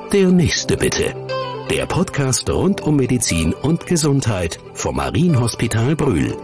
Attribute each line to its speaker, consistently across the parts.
Speaker 1: Der nächste bitte. Der Podcast rund um Medizin und Gesundheit vom Marienhospital Brühl.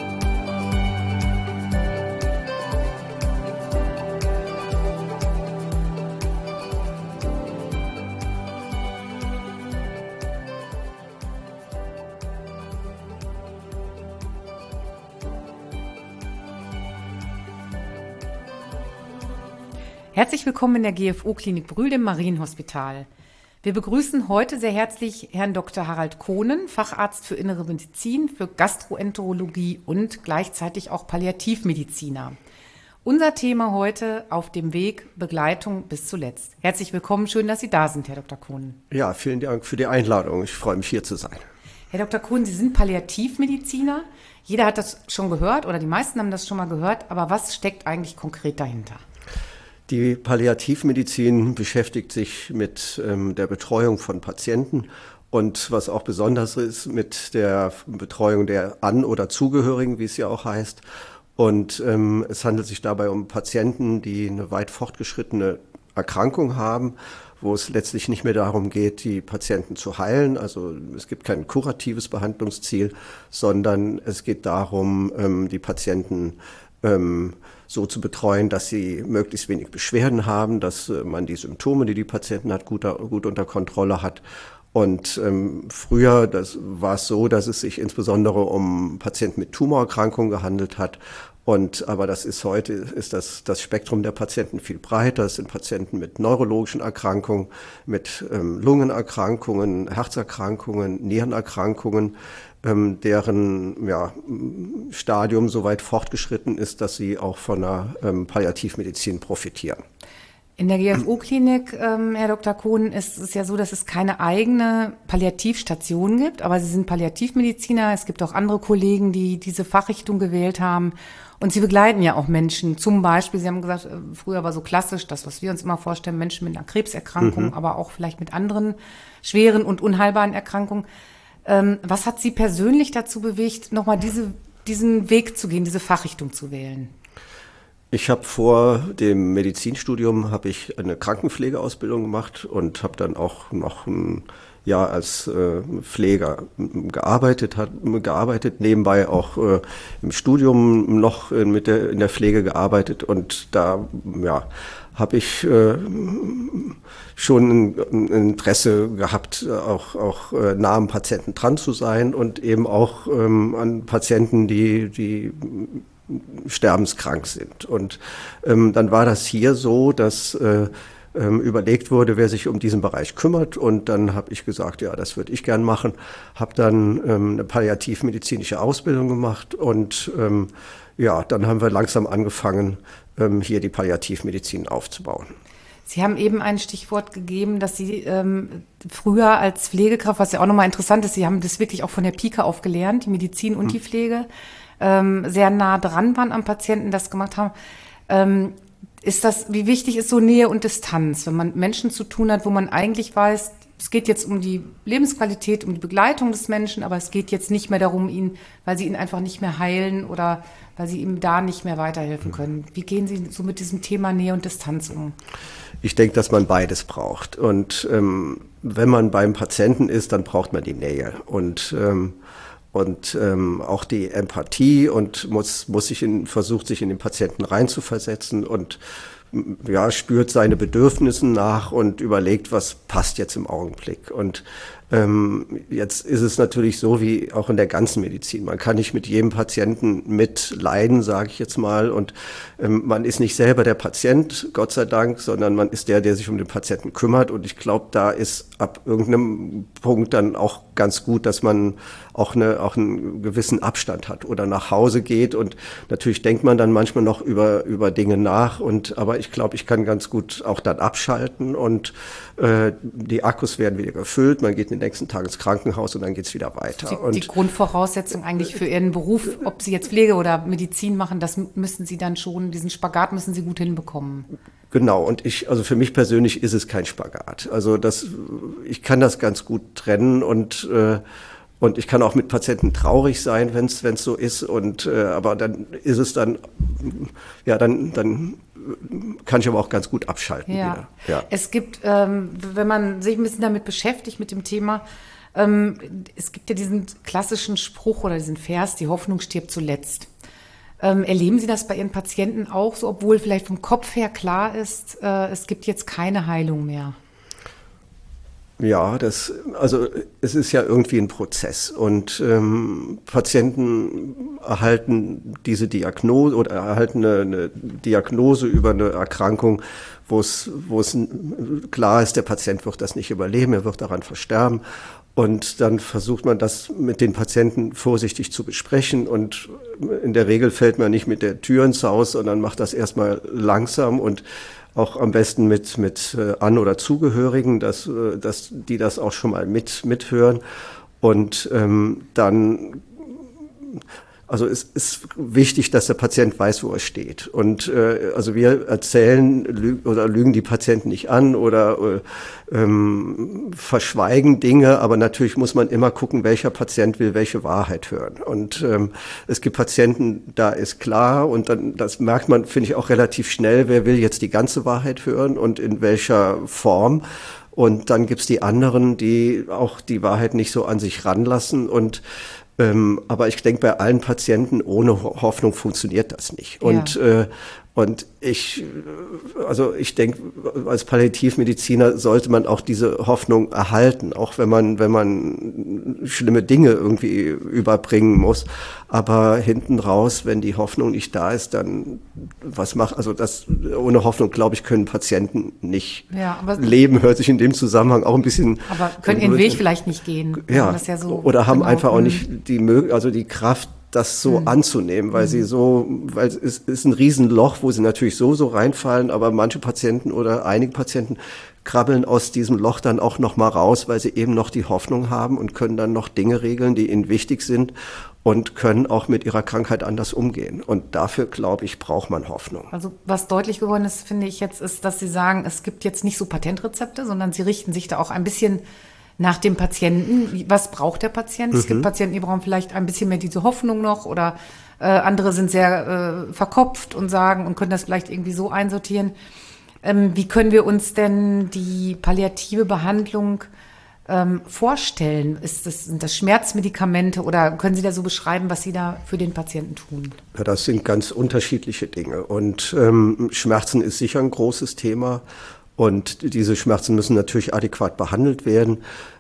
Speaker 2: Herzlich willkommen in der GFO-Klinik Brühl, dem Marienhospital. Wir begrüßen heute sehr herzlich Herrn Dr. Harald Kohnen, Facharzt für Innere Medizin, für Gastroenterologie und gleichzeitig auch Palliativmediziner. Unser Thema heute: auf dem Weg, Begleitung bis zuletzt. Herzlich willkommen, schön, dass Sie da sind, Herr Dr. Kohnen.
Speaker 3: Ja, vielen Dank für die Einladung. Ich freue mich, hier zu sein.
Speaker 2: Herr Dr. Kohnen, Sie sind Palliativmediziner. Jeder hat das schon gehört oder die meisten haben das schon mal gehört. Aber was steckt eigentlich konkret dahinter?
Speaker 3: Die Palliativmedizin beschäftigt sich mit der Betreuung von Patienten und was auch besonders ist, mit der Betreuung der An- oder Zugehörigen, wie es ja auch heißt. Und es handelt sich dabei um Patienten, die eine weit fortgeschrittene Erkrankung haben, wo es letztlich nicht mehr darum geht, die Patienten zu heilen. Also es gibt kein kuratives Behandlungsziel, sondern es geht darum, die Patienten so zu betreuen, dass sie möglichst wenig Beschwerden haben, dass man die Symptome, die die Patienten hat, gut unter Kontrolle hat. Und früher war es so, dass es sich insbesondere um Patienten mit Tumorerkrankungen gehandelt hat. Aber heute ist das Spektrum der Patienten viel breiter. Es sind Patienten mit neurologischen Erkrankungen, mit Lungenerkrankungen, Herzerkrankungen, Nierenerkrankungen, deren Stadium so weit fortgeschritten ist, dass sie auch von der Palliativmedizin profitieren.
Speaker 2: In der GFO-Klinik, Herr Dr. Kohnen, ist es ja so, dass es keine eigene Palliativstation gibt, aber Sie sind Palliativmediziner. Es gibt auch andere Kollegen, die diese Fachrichtung gewählt haben. Und Sie begleiten ja auch Menschen. Zum Beispiel, Sie haben gesagt, früher war so klassisch, das, was wir uns immer vorstellen, Menschen mit einer Krebserkrankung, aber auch vielleicht mit anderen schweren und unheilbaren Erkrankungen. Was hat Sie persönlich dazu bewegt, nochmal diesen Weg zu gehen, diese Fachrichtung zu wählen?
Speaker 3: Ich habe vor dem Medizinstudium eine Krankenpflegeausbildung gemacht und habe dann auch noch ein Jahr als Pfleger gearbeitet, nebenbei auch im Studium noch in der Pflege gearbeitet, und da habe ich schon ein Interesse gehabt, auch nah am Patienten dran zu sein und eben auch an Patienten, die sterbenskrank sind. Und dann war das hier so, dass überlegt wurde, wer sich um diesen Bereich kümmert, und dann habe ich gesagt, ja, das würde ich gern machen, habe dann eine palliativmedizinische Ausbildung gemacht, und dann haben wir langsam angefangen, hier die Palliativmedizin aufzubauen.
Speaker 2: Sie haben eben ein Stichwort gegeben, dass Sie früher als Pflegekraft, was ja auch nochmal interessant ist, Sie haben das wirklich auch von der Pike auf gelernt, die Medizin und die Pflege, sehr nah dran waren am Patienten, das gemacht haben. Wie wichtig ist so Nähe und Distanz, wenn man mit Menschen zu tun hat, wo man eigentlich weiß, es geht jetzt um die Lebensqualität, um die Begleitung des Menschen, aber es geht jetzt nicht mehr darum, weil Sie ihn einfach nicht mehr heilen oder weil Sie ihm da nicht mehr weiterhelfen können. Wie gehen Sie so mit diesem Thema Nähe und Distanz um?
Speaker 3: Ich denke, dass man beides braucht. Und wenn man beim Patienten ist, dann braucht man die Nähe und auch die Empathie, und versucht sich in den Patienten reinzuversetzen und spürt seine Bedürfnisse nach und überlegt, was passt jetzt im Augenblick. Und jetzt ist es natürlich so wie auch in der ganzen Medizin. Man kann nicht mit jedem Patienten mitleiden, sage ich jetzt mal. Und man ist nicht selber der Patient, Gott sei Dank, sondern man ist der sich um den Patienten kümmert. Und ich glaube, da ist ab irgendeinem Punkt dann auch ganz gut, dass man auch einen gewissen Abstand hat oder nach Hause geht. Und natürlich denkt man dann manchmal noch über Dinge nach. Aber ich glaube, ich kann ganz gut auch dann abschalten, und die Akkus werden wieder gefüllt. Man geht in den nächsten Tag ins Krankenhaus und dann geht's wieder weiter.
Speaker 2: Die Grundvoraussetzung eigentlich für Ihren Beruf, ob Sie jetzt Pflege oder Medizin machen, das müssen Sie dann schon, diesen Spagat müssen Sie gut hinbekommen.
Speaker 3: Genau, und für mich persönlich ist es kein Spagat. Also ich kann das ganz gut trennen, und ich kann auch mit Patienten traurig sein, wenn es so ist, aber dann ist es dann kann ich aber auch ganz gut abschalten
Speaker 2: Ja.
Speaker 3: wieder. Ja.
Speaker 2: Es gibt, wenn man sich ein bisschen damit beschäftigt, mit dem Thema, es gibt ja diesen klassischen Spruch oder diesen Vers, die Hoffnung stirbt zuletzt. Erleben Sie das bei Ihren Patienten auch so, obwohl vielleicht vom Kopf her klar ist, es gibt jetzt keine Heilung mehr?
Speaker 3: Ja, also es ist ja irgendwie ein Prozess und Patienten erhalten diese Diagnose oder erhalten eine Diagnose über eine Erkrankung, wo es klar ist, der Patient wird das nicht überleben, er wird daran versterben. Und dann versucht man das mit den Patienten vorsichtig zu besprechen und in der Regel fällt man nicht mit der Tür ins Haus, sondern macht das erstmal langsam und auch am besten mit An- oder Zugehörigen, dass die das auch schon mal mithören. Und dann, also es ist wichtig, dass der Patient weiß, wo er steht. Und also wir erzählen lügen die Patienten nicht an oder verschweigen Dinge, aber natürlich muss man immer gucken, welcher Patient will welche Wahrheit hören. Und es gibt Patienten, da ist klar und dann, das merkt man, finde ich, auch relativ schnell, wer will jetzt die ganze Wahrheit hören und in welcher Form. Und dann gibt's die anderen, die auch die Wahrheit nicht so an sich ranlassen und aber ich denke, bei allen Patienten ohne Hoffnung funktioniert das nicht.
Speaker 2: Ja.
Speaker 3: Und ich denke, als Palliativmediziner sollte man auch diese Hoffnung erhalten, auch wenn man schlimme Dinge irgendwie überbringen muss. Aber hinten raus, wenn die Hoffnung nicht da ist, dann ohne Hoffnung, glaube ich, können Patienten nicht leben, hört sich in dem Zusammenhang auch ein bisschen.
Speaker 2: Aber können ihren Weg vielleicht nicht gehen.
Speaker 3: Ja,
Speaker 2: das ja so
Speaker 3: oder haben
Speaker 2: genau,
Speaker 3: einfach auch nicht die Kraft, das so anzunehmen, weil es ist ein Riesenloch, wo sie natürlich so reinfallen, aber manche Patienten oder einige Patienten krabbeln aus diesem Loch dann auch noch mal raus, weil sie eben noch die Hoffnung haben und können dann noch Dinge regeln, die ihnen wichtig sind und können auch mit ihrer Krankheit anders umgehen. Und dafür, glaube ich, braucht man Hoffnung.
Speaker 2: Also was deutlich geworden ist, finde ich jetzt, ist, dass Sie sagen, es gibt jetzt nicht so Patentrezepte, sondern Sie richten sich da auch ein bisschen nach dem Patienten. Was braucht der Patient? Es gibt Patienten, die brauchen vielleicht ein bisschen mehr diese Hoffnung noch oder andere sind sehr verkopft und sagen und können das vielleicht irgendwie so einsortieren. Wie können wir uns denn die palliative Behandlung vorstellen? Sind das Schmerzmedikamente oder können Sie da so beschreiben, was Sie da für den Patienten tun?
Speaker 3: Ja, das sind ganz unterschiedliche Dinge und Schmerzen ist sicher ein großes Thema. Und diese Schmerzen müssen natürlich adäquat behandelt werden.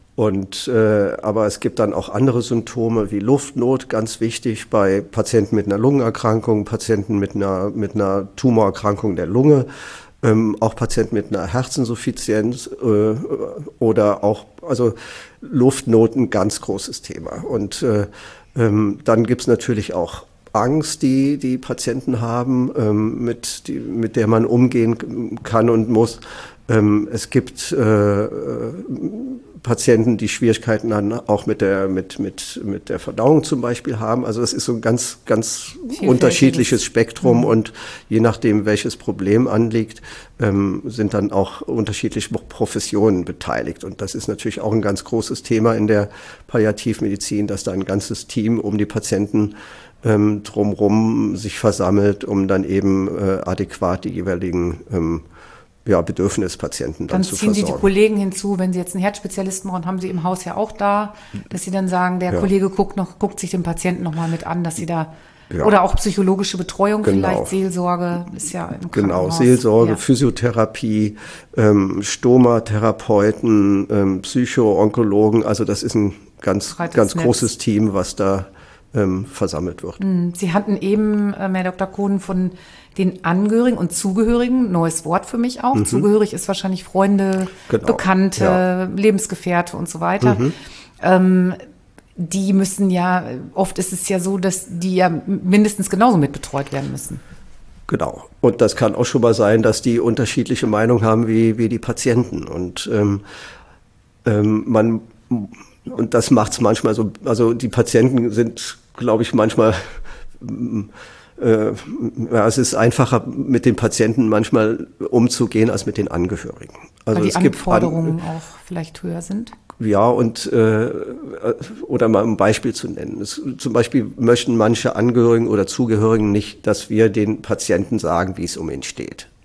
Speaker 3: Aber es gibt dann auch andere Symptome wie Luftnot, ganz wichtig bei Patienten mit einer Lungenerkrankung, Patienten mit einer Tumorerkrankung der Lunge, auch Patienten mit einer Herzinsuffizienz oder auch, also Luftnot ein ganz großes Thema. Und dann gibt's natürlich auch Angst, die Patienten haben, mit der man umgehen kann und muss. Es gibt Patienten, die Schwierigkeiten dann auch mit der Verdauung zum Beispiel haben. Also es ist so ein ganz, ganz unterschiedliches Spektrum und je nachdem, welches Problem anliegt, sind dann auch unterschiedliche Professionen beteiligt. Und das ist natürlich auch ein ganz großes Thema in der Palliativmedizin, dass da ein ganzes Team um die Patienten drumherum sich versammelt, um dann eben adäquat die jeweiligen Bedürfnispatienten dann zu versorgen.
Speaker 2: Dann ziehen Sie die Kollegen hinzu, wenn Sie jetzt einen Herzspezialisten brauchen, haben Sie im Haus ja auch da, dass Sie dann sagen, der Kollege guckt sich den Patienten nochmal mit an, dass Sie da, oder auch psychologische Betreuung vielleicht, Seelsorge ist ja im Krankenhaus.
Speaker 3: Genau, Seelsorge, Physiotherapie, Stomatherapeuten, Psycho-Onkologen, also das ist ein ganz großes Team, was da versammelt wird.
Speaker 2: Sie hatten eben, Herr Dr. Kohn, von den Angehörigen und Zugehörigen, neues Wort für mich auch. Zugehörig ist wahrscheinlich Freunde, Bekannte, Lebensgefährte und so weiter. Die müssen ja, oft ist es ja so, dass die ja mindestens genauso mit betreut werden müssen.
Speaker 3: Genau. Und das kann auch schon mal sein, dass die unterschiedliche Meinung haben wie die Patienten. Und und das macht es manchmal so, also die Patienten sind, glaube ich, manchmal, es ist einfacher mit den Patienten manchmal umzugehen als mit den Angehörigen. Also
Speaker 2: weil die Anforderungen auch vielleicht höher sind?
Speaker 3: Ja, oder mal ein Beispiel zu nennen. Zum Beispiel möchten manche Angehörigen oder Zugehörigen nicht, dass wir den Patienten sagen, wie es um ihn steht.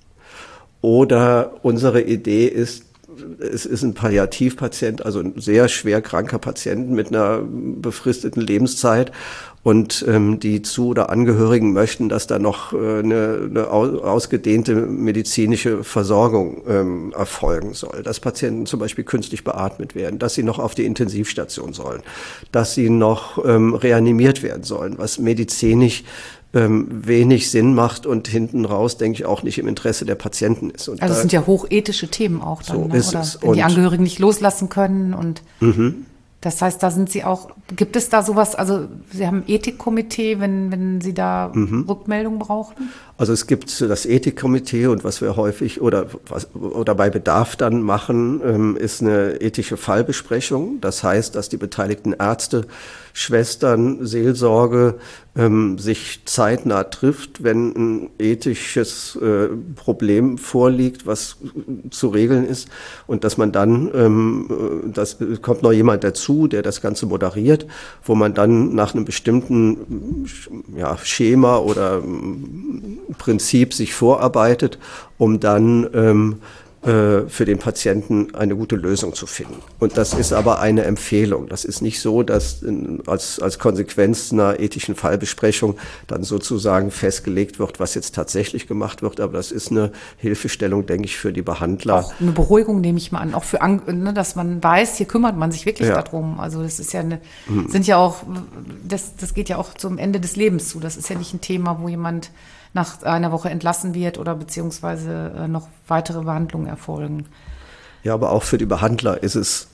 Speaker 3: Oder unsere Idee ist, es ist ein Palliativpatient, also ein sehr schwer kranker Patient mit einer befristeten Lebenszeit. Und die Zu- oder Angehörigen möchten, dass da noch eine ausgedehnte medizinische Versorgung erfolgen soll. Dass Patienten zum Beispiel künstlich beatmet werden, dass sie noch auf die Intensivstation sollen, dass sie noch reanimiert werden sollen, was medizinisch wenig Sinn macht und hinten raus, denke ich, auch nicht im Interesse der Patienten ist. Und
Speaker 2: also es sind ja hochethische Themen auch dann,
Speaker 3: so
Speaker 2: ne?
Speaker 3: ist
Speaker 2: Oder
Speaker 3: es.
Speaker 2: wenn die Angehörigen nicht loslassen können und das heißt, da sind Sie auch, gibt es da sowas, also Sie haben ein Ethikkomitee, wenn Sie da Rückmeldungen brauchen?
Speaker 3: Also es gibt das Ethikkomitee und was wir häufig oder bei Bedarf dann machen, ist eine ethische Fallbesprechung. Das heißt, dass die beteiligten Ärzte, Schwestern, Seelsorge sich zeitnah trifft, wenn ein ethisches Problem vorliegt, was zu regeln ist, und dass man dann, das kommt noch jemand dazu, der das Ganze moderiert, wo man dann nach einem bestimmten Schema oder Prinzip sich vorarbeitet, um dann für den Patienten eine gute Lösung zu finden. Und das ist aber eine Empfehlung. Das ist nicht so, dass als Konsequenz einer ethischen Fallbesprechung dann sozusagen festgelegt wird, was jetzt tatsächlich gemacht wird. Aber das ist eine Hilfestellung, denke ich, für die Behandler.
Speaker 2: Auch eine Beruhigung nehme ich mal an, auch für, dass man weiß, hier kümmert man sich wirklich darum. Also das ist ja sind ja auch, das geht ja auch zum Ende des Lebens zu. Das ist ja nicht ein Thema, wo jemand nach einer Woche entlassen wird oder beziehungsweise noch weitere Behandlungen erfolgen.
Speaker 3: Ja, aber auch für die Behandler ist es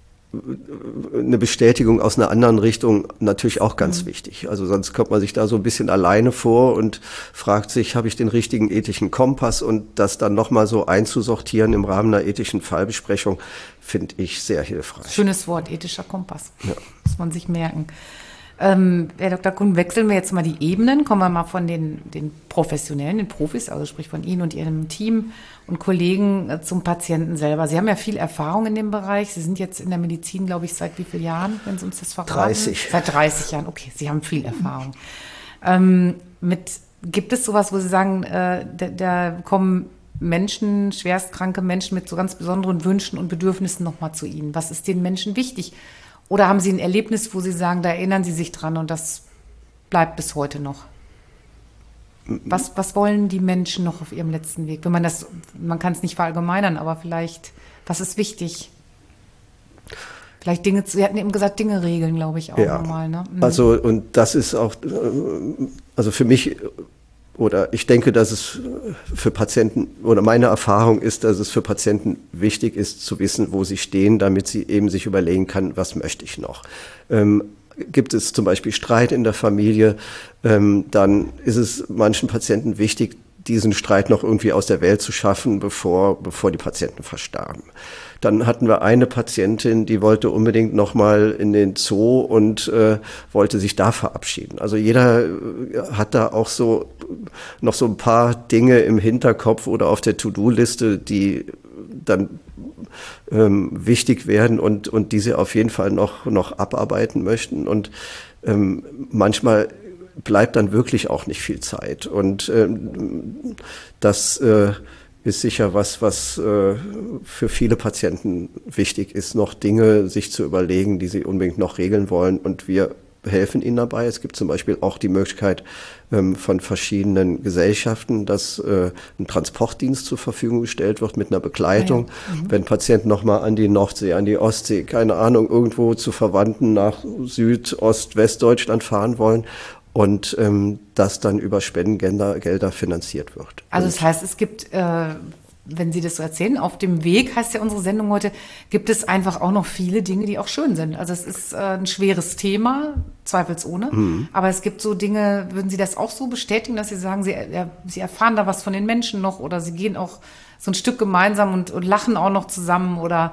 Speaker 3: eine Bestätigung aus einer anderen Richtung natürlich auch ganz wichtig. Also sonst kommt man sich da so ein bisschen alleine vor und fragt sich, habe ich den richtigen ethischen Kompass? Und das dann nochmal so einzusortieren im Rahmen einer ethischen Fallbesprechung, finde ich sehr hilfreich.
Speaker 2: Schönes Wort, ethischer Kompass. Ja. Muss man sich merken. Herr Dr. Kuhn, wechseln wir jetzt mal die Ebenen, kommen wir mal von den Professionellen, den Profis, also sprich von Ihnen und Ihrem Team und Kollegen zum Patienten selber. Sie haben ja viel Erfahrung in dem Bereich. Sie sind jetzt in der Medizin, glaube ich, seit wie vielen Jahren, wenn Sie uns das verraten?
Speaker 3: 30.
Speaker 2: Seit 30 Jahren, okay, Sie haben viel Erfahrung. Gibt es sowas, wo Sie sagen, da kommen Menschen, schwerstkranke Menschen mit so ganz besonderen Wünschen und Bedürfnissen nochmal zu Ihnen? Was ist den Menschen wichtig? Oder haben Sie ein Erlebnis, wo Sie sagen, da erinnern Sie sich dran und das bleibt bis heute noch? Was wollen die Menschen noch auf ihrem letzten Weg? Man kann es nicht verallgemeinern, aber vielleicht, was ist wichtig? Vielleicht Dinge, Sie hatten eben gesagt, Dinge regeln, glaube ich, auch nochmal. Ne?
Speaker 3: Also, und das ist auch, also für mich, oder ich denke, dass es für Patienten, oder meine Erfahrung ist, dass es für Patienten wichtig ist, zu wissen, wo sie stehen, damit sie eben sich überlegen kann, was möchte ich noch. Gibt es zum Beispiel Streit in der Familie, dann ist es manchen Patienten wichtig, diesen Streit noch irgendwie aus der Welt zu schaffen, bevor die Patienten verstarben. Dann hatten wir eine Patientin, die wollte unbedingt noch mal in den Zoo und wollte sich da verabschieden. Also jeder hat da auch noch so ein paar Dinge im Hinterkopf oder auf der To-Do-Liste, die dann wichtig werden und die sie auf jeden Fall noch abarbeiten möchten. Und manchmal bleibt dann wirklich auch nicht viel Zeit. Und das ist sicher was für viele Patienten wichtig ist, noch Dinge sich zu überlegen, die sie unbedingt noch regeln wollen. Und wir helfen ihnen dabei. Es gibt zum Beispiel auch die Möglichkeit von verschiedenen Gesellschaften, dass ein Transportdienst zur Verfügung gestellt wird mit einer Begleitung. Wenn Patienten nochmal an die Nordsee, an die Ostsee, keine Ahnung, irgendwo zu Verwandten nach Süd-, Ost-, Westdeutschland fahren wollen. Und das dann über Spendengelder finanziert wird.
Speaker 2: Also das heißt, es gibt, wenn Sie das so erzählen, auf dem Weg, heißt ja unsere Sendung heute, gibt es einfach auch noch viele Dinge, die auch schön sind. Also es ist ein schweres Thema, zweifelsohne. Aber es gibt so Dinge, würden Sie das auch so bestätigen, dass Sie sagen, Sie erfahren da was von den Menschen noch oder Sie gehen auch so ein Stück gemeinsam und lachen auch noch zusammen oder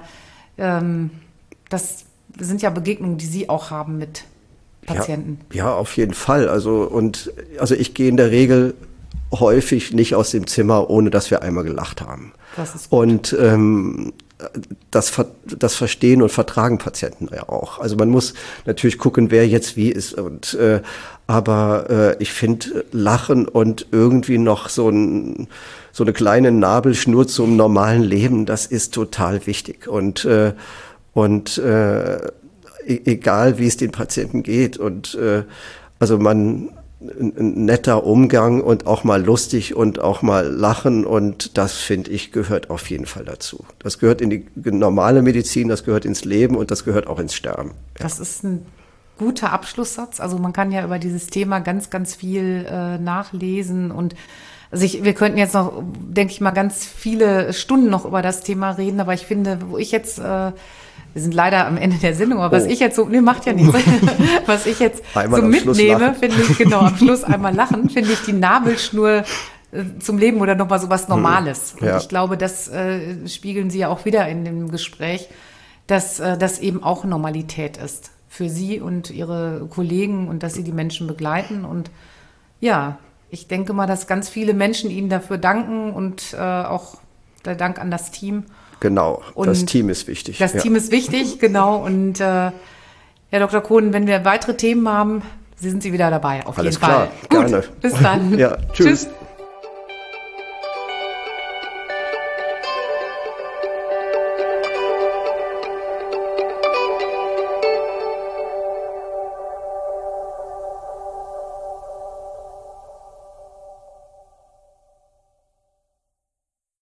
Speaker 2: das sind ja Begegnungen, die Sie auch haben mit Patienten.
Speaker 3: Ja, auf jeden Fall. Also ich gehe in der Regel häufig nicht aus dem Zimmer, ohne dass wir einmal gelacht haben.
Speaker 2: Das ist gut.
Speaker 3: Und das verstehen und vertragen Patienten ja auch. Also man muss natürlich gucken, wer jetzt wie ist. Aber ich finde, Lachen und irgendwie noch so eine kleine Nabelschnur zum normalen Leben, das ist total wichtig. Und egal, wie es den Patienten geht. Also ein netter Umgang und auch mal lustig und auch mal lachen, und das, finde ich, gehört auf jeden Fall dazu. Das gehört in die normale Medizin, das gehört ins Leben und das gehört auch ins Sterben. Ja.
Speaker 2: Das ist ein guter Abschlusssatz. Also man kann ja über dieses Thema ganz, ganz viel nachlesen, und wir könnten jetzt noch, denke ich mal, ganz viele Stunden noch über das Thema reden, aber ich finde, wo ich jetzt wir sind leider am Ende der Sendung, aber was ich jetzt so, macht ja nichts. Was ich jetzt einmal so mitnehme, finde ich, genau, am Schluss einmal lachen, finde ich die Nabelschnur zum Leben oder nochmal so was Normales. Und ich glaube, das spiegeln Sie ja auch wieder in dem Gespräch, dass das eben auch Normalität ist für Sie und Ihre Kollegen und dass Sie die Menschen begleiten. Und ja, ich denke mal, dass ganz viele Menschen Ihnen dafür danken, und auch der Dank an das Team.
Speaker 3: Genau, und das Team ist wichtig.
Speaker 2: Das Team ist wichtig, genau. Und Herr Dr. Kohn, wenn wir weitere Themen haben, sind Sie wieder dabei, auf jeden Fall.
Speaker 3: Alles klar, gerne.
Speaker 2: Bis dann.
Speaker 3: Ja, tschüss.